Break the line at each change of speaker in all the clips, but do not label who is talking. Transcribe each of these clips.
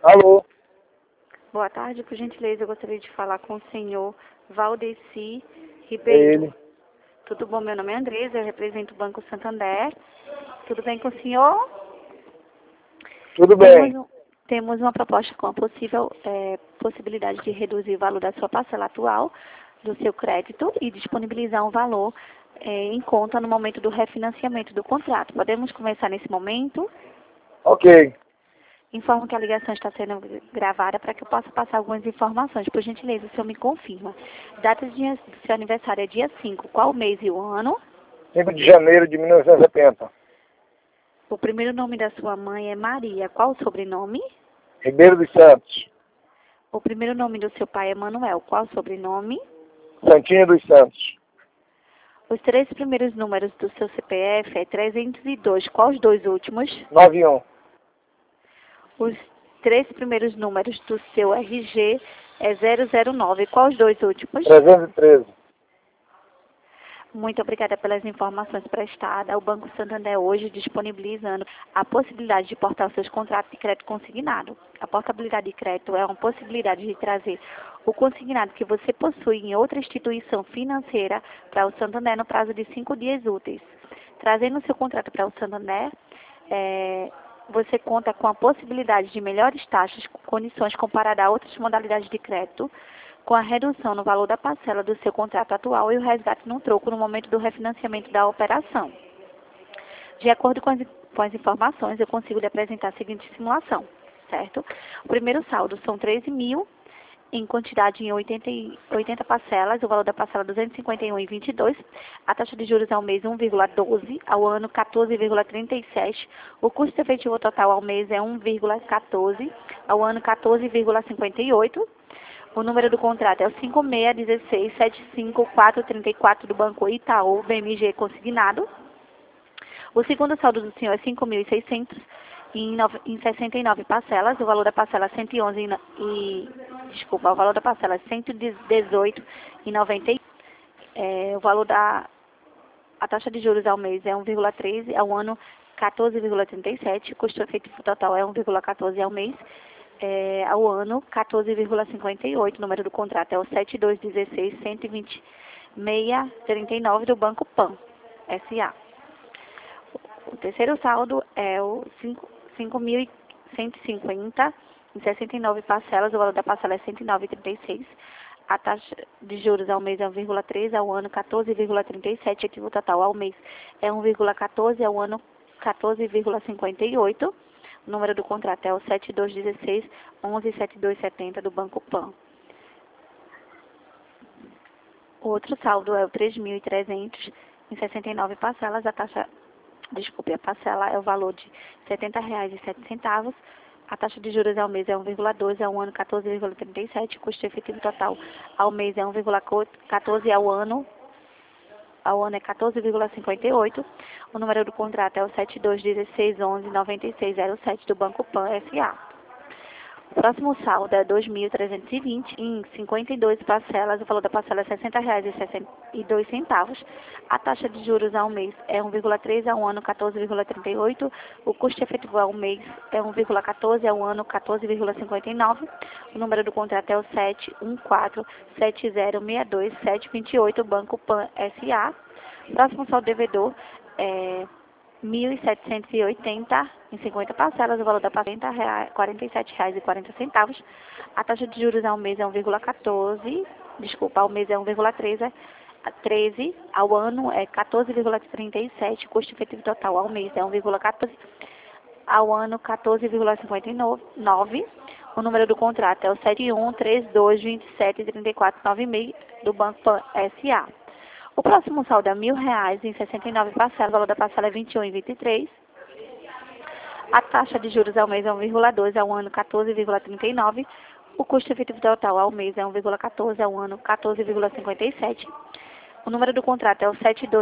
Alô,
Boa tarde, por gentileza, eu gostaria de falar com o senhor Valdeci
é
Ribeiro.
ele.
Tudo bom? Meu nome é Andresa, eu represento o Banco Santander. Tudo bem com o senhor?
Tudo
Temos,
bem?
temos uma proposta com a possibilidade de reduzir o valor da sua parcela atual do seu crédito e disponibilizar um valor em conta no momento do refinanciamento do contrato. Podemos começar nesse momento?
Ok.
Informo que a ligação está sendo gravada para que eu possa passar algumas informações. Por gentileza, o senhor me confirma. Data do seu aniversário é dia 5. Qual o mês e o ano?
5 de janeiro de 1970.
O primeiro nome da sua mãe é Maria. Qual o sobrenome?
Ribeiro dos Santos.
O primeiro nome do seu pai é Manuel. Qual o sobrenome?
Santinho dos Santos.
Os três primeiros números do seu CPF é 302. Qual os dois últimos?
91.
Os três primeiros números do seu RG é 009. Qual os dois últimos?
313.
Muito obrigada pelas informações prestadas. O Banco Santander hoje disponibilizando a possibilidade de portar os seus contratos de crédito consignado. A portabilidade de crédito é uma possibilidade de trazer o consignado que você possui em outra instituição financeira para o Santander no prazo de 5 dias úteis. Trazendo o seu contrato para o Santander, você conta com a possibilidade de melhores taxas, condições comparadas a outras modalidades de crédito, com a redução no valor da parcela do seu contrato atual e o resgate no troco no momento do refinanciamento da operação. De acordo com as informações, eu consigo lhe apresentar a seguinte simulação, certo? O primeiro saldo são 13 mil, em quantidade em 80 parcelas, o valor da parcela é 251,22, a taxa de juros ao mês 1,12, ao ano 14,37, o custo efetivo total ao mês é 1,14, ao ano 14,58, o número do contrato é o 561675434 do Banco Itaú, BMG consignado. O segundo saldo do senhor é 5.600 em 69 parcelas. O valor da parcela é 111 o valor da parcela é 118,90. O valor a taxa de juros ao mês é 1,13, ao ano 14,37. O custo efetivo total é 1,14 ao mês. Ao ano 14,58. O número do contrato é o 7216-120-639 do Banco PAN, SA. O terceiro saldo é o 5.150 em 69 parcelas. O valor da parcela é 109,36. A taxa de juros ao mês é 1,13, ao ano 14,37. O ativo total ao mês é 1,14, ao ano 14,58. O número do contrato é o 7216-117270 do Banco PAN. O outro saldo é o 3.300 em 69 parcelas. A parcela é o valor de R$ 70,07. A taxa de juros ao mês é 1,12, ao ano 14,37. O custo efetivo total ao mês é 1,14, ao ano é 14,58. O número do contrato é o 7216119607 do Banco PAN SA. O próximo saldo é 2.320 em 52 parcelas. O valor da parcela é R$ 60,62. A taxa de juros ao mês é 1,13, ao ano 14,38. O custo efetivo ao mês é 1,14, ao ano 14,59. O número do contrato é o 71470622728 do Banco PAN SA. O próximo saldo devedor é 1.780 em 50 parcelas, o valor da parcela é R$ 47,40. A taxa de juros ao mês é 1,14, ao mês é 1,13, ao ano é 14,37, o custo efetivo total ao mês é 1,14, ao ano 14,59. O número do contrato é o 7132273496 do Banco PAN SA. O próximo saldo é R$ 1.000 em 69 parcelas, o valor da parcela é R$ 21,23. A taxa de juros ao mês é 1,12, ao ano 14,39. O custo efetivo total ao mês é 1,14, ao ano 14,57. O número do contrato é o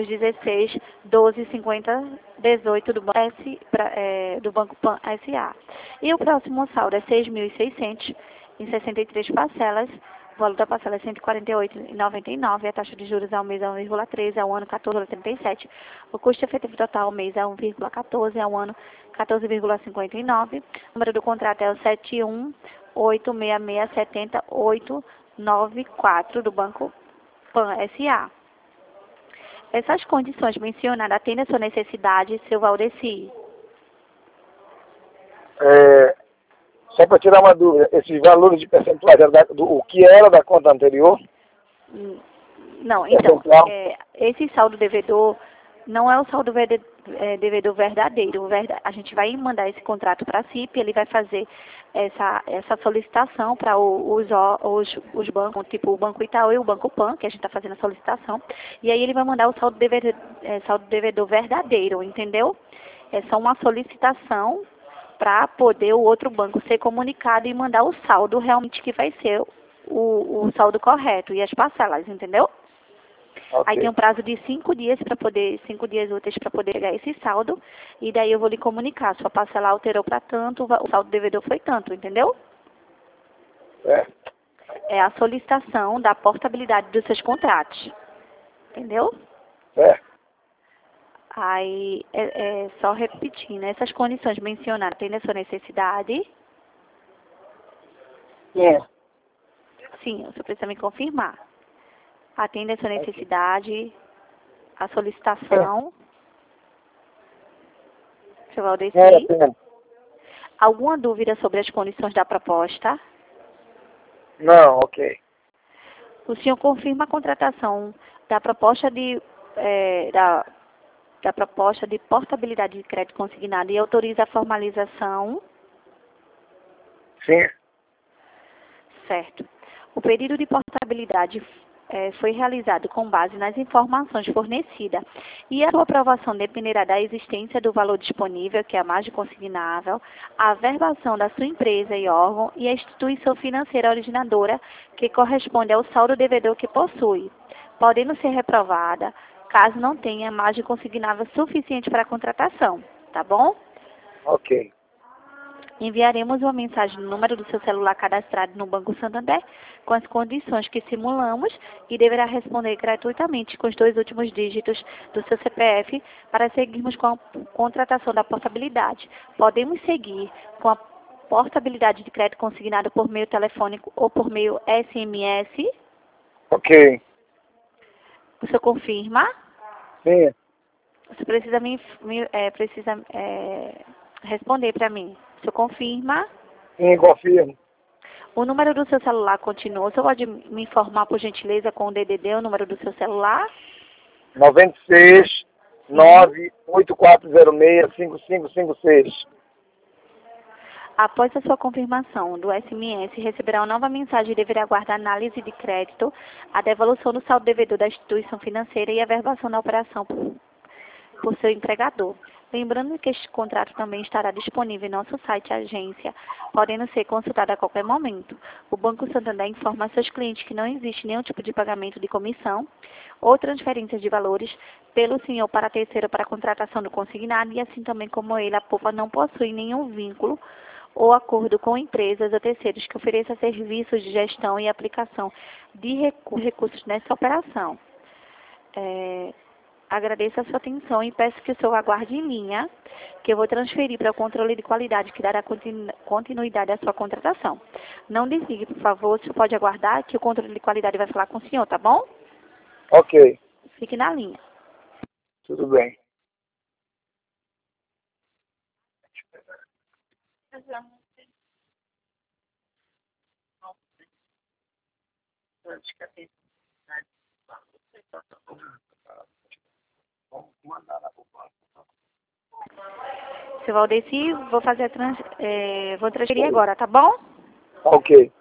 7216-125018 do Banco PAN SA. E o próximo saldo é 6.600 em 63 parcelas. O valor da parcela é R$ 148,99. A taxa de juros ao mês é 1,13, ao ano 14,37. O custo efetivo total ao mês é 1,14, ao ano 14,59. O número do contrato é o 71866708894 do Banco Pan S.A. Essas condições mencionadas atendem a sua necessidade, seu Valdeci?
Só para tirar uma dúvida, esses valores de percentuais eram o que era da conta anterior?
Não, então,
Percentual?
esse saldo devedor não é o saldo devedor verdadeiro. A gente vai mandar esse contrato para a CIP, ele vai fazer essa solicitação para os bancos, tipo o Banco Itaú e o Banco Pan, que a gente está fazendo a solicitação, e aí ele vai mandar o saldo devedor verdadeiro, entendeu? É só uma solicitação para poder o outro banco ser comunicado e mandar o saldo realmente que vai ser o saldo correto e as parcelas, entendeu?
Okay.
Aí tem um prazo de 5 dias úteis para poder pegar esse saldo, e daí eu vou lhe comunicar, sua parcela alterou para tanto, o saldo devedor foi tanto, entendeu? É a solicitação da portabilidade dos seus contratos, entendeu? Aí, só repetindo, essas condições mencionadas atendem a sua necessidade? Sim, você precisa me confirmar. Atende a sua necessidade, a solicitação. Seu Valdeci? Alguma dúvida sobre as condições da proposta?
Não, ok.
O senhor confirma a contratação da proposta da proposta de portabilidade de crédito consignado e autoriza a formalização?
Sim.
Certo. O pedido de portabilidade foi realizado com base nas informações fornecidas e a sua aprovação dependerá da existência do valor disponível, que é a margem consignável, a averbação da sua empresa e órgão e a instituição financeira originadora, que corresponde ao saldo devedor que possui, podendo ser reprovada caso não tenha margem consignável suficiente para a contratação, tá bom?
Ok.
Enviaremos uma mensagem no número do seu celular cadastrado no Banco Santander com as condições que simulamos e deverá responder gratuitamente com os 2 últimos dígitos do seu CPF para seguirmos com a contratação da portabilidade. Podemos seguir com a portabilidade de crédito consignado por meio telefônico ou por meio SMS.
Ok.
O senhor confirma?
Sim.
Você precisa responder para mim. O senhor confirma?
Sim, confirmo.
O número do seu celular continua. O senhor pode me informar, por gentileza, com o DDD, o número do seu celular?
96 98406 5556.
Após a sua confirmação do SMS, receberá uma nova mensagem e deverá aguardar análise de crédito, a devolução do saldo devedor da instituição financeira e a averbação da operação por seu empregador. Lembrando que este contrato também estará disponível em nosso site agência, podendo ser consultado a qualquer momento. O Banco Santander informa a seus clientes que não existe nenhum tipo de pagamento de comissão ou transferência de valores pelo senhor para terceiro para a contratação do consignado, e assim também como ele, a Poupa não possui nenhum vínculo ou acordo com empresas ou terceiros que ofereçam serviços de gestão e aplicação de recursos nessa operação. Agradeço a sua atenção e peço que o senhor aguarde em linha, que eu vou transferir para o controle de qualidade, que dará continuidade à sua contratação. Não desligue, por favor, o senhor pode aguardar, que o controle de qualidade vai falar com o senhor, tá bom?
Ok.
Fique na linha.
Tudo bem.
Seu Valdeci, vou vou transferir agora, tá bom?
Ok.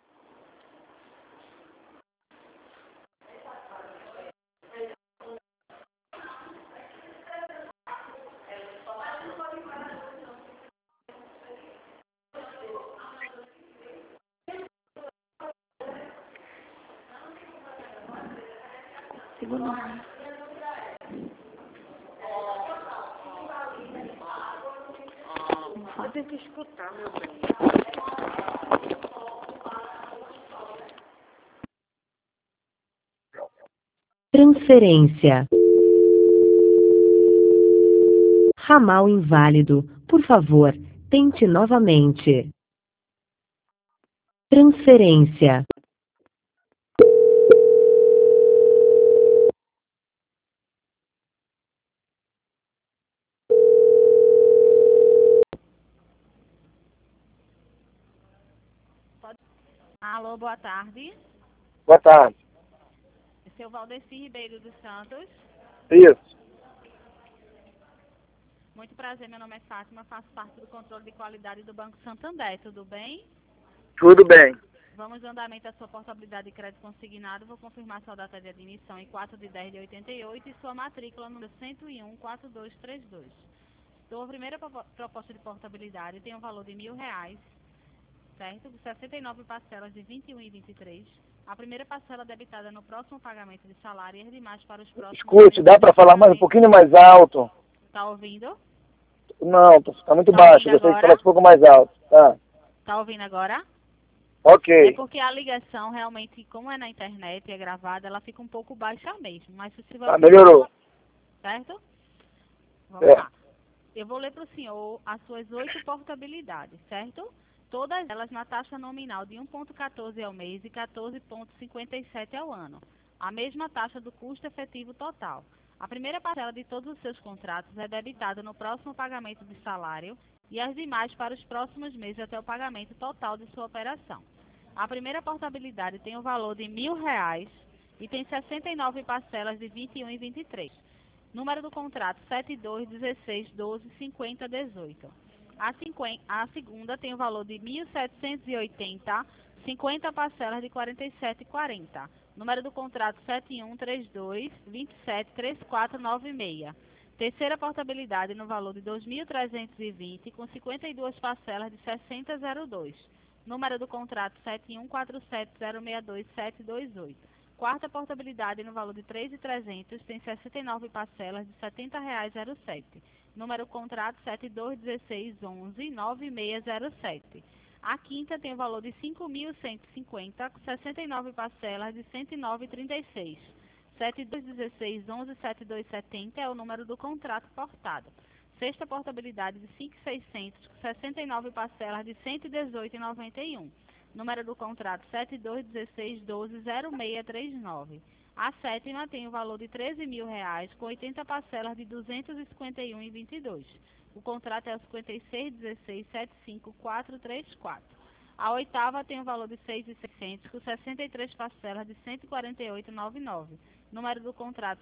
Segundo.
Eu tenho que escutar, meu bem. Transferência. Ramal inválido. Por favor, tente novamente. Transferência.
Alô, boa tarde.
Boa tarde.
Seu Valdeci Ribeiro dos Santos.
Isso.
Muito prazer, meu nome é Fátima, faço parte do controle de qualidade do Banco Santander, tudo bem?
Tudo bem.
Vamos do andamento da sua portabilidade de crédito consignado. Vou confirmar sua data de admissão em 4/10/88 e sua matrícula número 101-4232. Sua primeira proposta de portabilidade tem um valor de R$ 1.000, certo? 69 parcelas de 21,23. A primeira parcela debitada no próximo pagamento de salário e as demais para os próximos...
Escute, dá para falar mais um pouquinho mais alto?
Tá ouvindo?
Não, tá muito
Tá
baixo.
ouvindo
Gostaria que
agora?
falasse um pouco mais alto. Tá.
Tá ouvindo agora?
Ok.
É porque a ligação realmente, como é na internet e é gravada, ela fica um pouco baixa mesmo. Mas se você...
Melhorou.
Certo? Vamos lá. Eu vou ler para o senhor as suas 8 portabilidades, certo? Todas elas na taxa nominal de 1,14 ao mês e 14,57 ao ano. A mesma taxa do custo efetivo total. A primeira parcela de todos os seus contratos é debitada no próximo pagamento de salário e as demais para os próximos meses até o pagamento total de sua operação. A primeira portabilidade tem o valor de R$ 1.000 e tem 69 parcelas de 21,23. Número do contrato 7216125018. A segunda tem o valor de 1.780, 50 parcelas de 47,40. Número do contrato 7132273496. Terceira portabilidade no valor de 2.320 com 52 parcelas de 60,02. Número do contrato 7147062728. Quarta portabilidade no valor de 3.300, tem 69 parcelas de R$ 70,07. Número contrato 7216119607. A quinta tem o valor de 5.150, com 69 parcelas de R$ 109,36. 7216117270 é o número do contrato portado. Sexta portabilidade de 5.600, com 69 parcelas de R$ 118,91. Número do contrato 7216120639. A sétima tem o valor de R$ 13.000, com 80 parcelas de R$ 251,22. O contrato é o 5616754434. A oitava tem o valor de R$ 6.600, com 63 parcelas de R$ 148,99. Número do contrato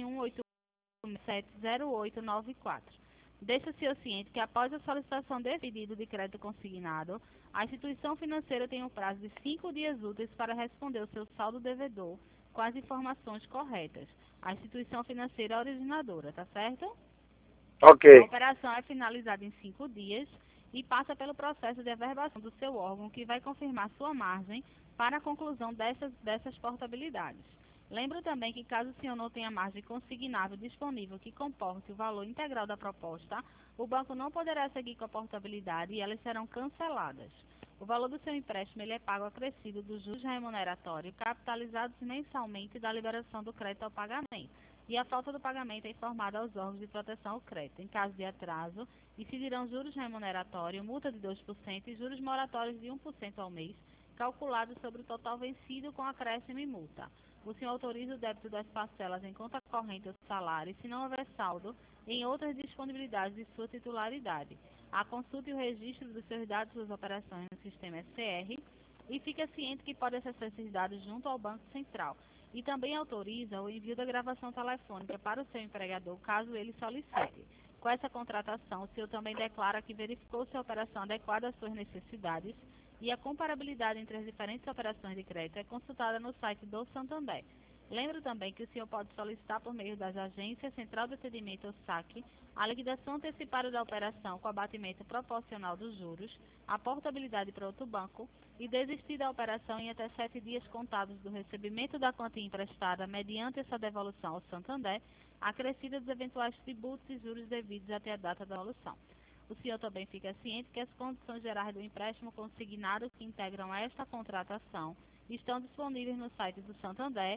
71870894. Deixa-se ciente que após a solicitação desse pedido de crédito consignado, a instituição financeira tem um prazo de 5 dias úteis para responder o seu saldo devedor com as informações corretas. A instituição financeira é originadora, tá certo?
Ok.
A operação é finalizada em 5 dias e passa pelo processo de averbação do seu órgão, que vai confirmar sua margem para a conclusão dessas portabilidades. Lembro também que caso o senhor não tenha margem consignável disponível que comporte o valor integral da proposta, o banco não poderá seguir com a portabilidade e elas serão canceladas. O valor do seu empréstimo ele é pago acrescido dos juros remuneratórios capitalizados mensalmente da liberação do crédito ao pagamento. E a falta do pagamento é informada aos órgãos de proteção ao crédito. Em caso de atraso, incidirão juros remuneratórios, multa de 2% e juros moratórios de 1% ao mês, calculados sobre o total vencido com acréscimo e multa. O senhor autoriza o débito das parcelas em conta corrente ou salário, se não houver saldo, em outras disponibilidades de sua titularidade. A consulte o registro dos seus dados das operações no sistema SCR e fica ciente que pode acessar esses dados junto ao Banco Central. E também autoriza o envio da gravação telefônica para o seu empregador, caso ele solicite. Com essa contratação, o senhor também declara que verificou se a operação adequada às suas necessidades e a comparabilidade entre as diferentes operações de crédito é consultada no site do Santander. Lembro também que o senhor pode solicitar por meio das agências Central de Atendimento ou SAC a liquidação antecipada da operação com abatimento proporcional dos juros, a portabilidade para outro banco e desistir da operação em até 7 dias contados do recebimento da quantia emprestada mediante essa devolução ao Santander, acrescida dos eventuais tributos e juros devidos até a data da devolução. O senhor também fica ciente que as condições gerais do empréstimo consignado que integram esta contratação estão disponíveis no site do Santander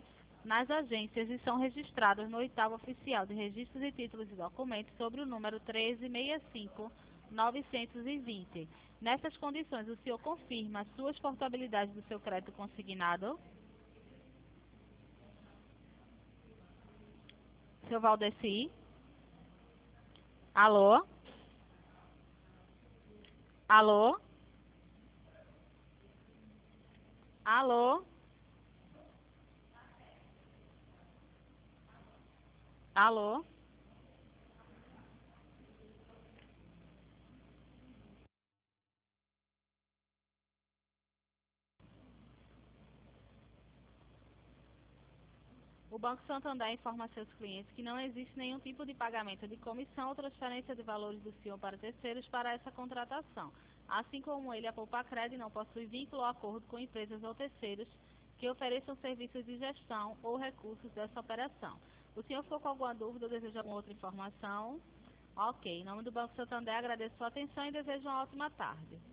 nas agências e são registradas no 8º Oficial de Registros e Títulos e Documentos sobre o número 1365-920. Nessas condições, o senhor confirma as suas portabilidades do seu crédito consignado? Seu Valdeci? Alô? Alô? Alô? Alô? O Banco Santander informa a seus clientes que não existe nenhum tipo de pagamento de comissão ou transferência de valores do senhor para terceiros para essa contratação. Assim como ele, a Poupacred não possui vínculo ou acordo com empresas ou terceiros que ofereçam serviços de gestão ou recursos dessa operação. O senhor ficou com alguma dúvida ou deseja alguma outra informação? Ok. Em nome do Banco Santander, agradeço sua atenção e desejo uma ótima tarde.